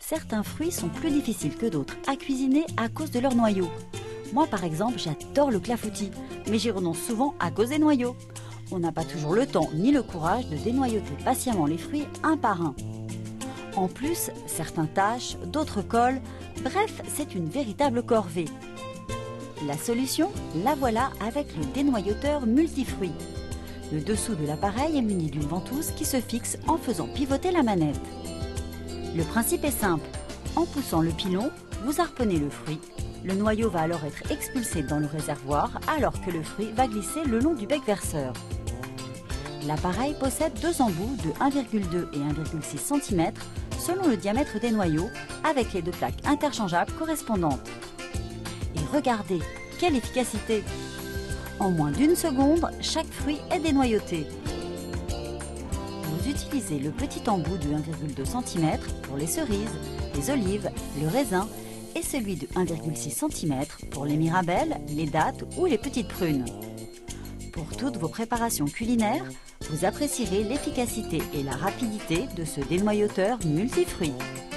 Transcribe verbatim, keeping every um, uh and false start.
Certains fruits sont plus difficiles que d'autres à cuisiner à cause de leur noyau. Moi par exemple, j'adore le clafoutis, mais j'y renonce souvent à cause des noyaux. On n'a pas toujours le temps ni le courage de dénoyauter patiemment les fruits un par un. En plus, certains tâchent, d'autres collent, bref, c'est une véritable corvée. La solution, la voilà avec le dénoyauteur multifruits. Le dessous de l'appareil est muni d'une ventouse qui se fixe en faisant pivoter la manette. Le principe est simple. En poussant le pilon, vous harponnez le fruit. Le noyau va alors être expulsé dans le réservoir alors que le fruit va glisser le long du bec verseur. L'appareil possède deux embouts de un virgule deux et un virgule six centimètres selon le diamètre des noyaux avec les deux plaques interchangeables correspondantes. Et regardez, quelle efficacité! En moins d'une seconde, chaque fruit est dénoyauté. Vous utilisez le petit embout de un virgule deux centimètres pour les cerises, les olives, le raisin et celui de un virgule six centimètres pour les mirabelles, les dattes ou les petites prunes. Pour toutes vos préparations culinaires, vous apprécierez l'efficacité et la rapidité de ce dénoyauteur multifruits.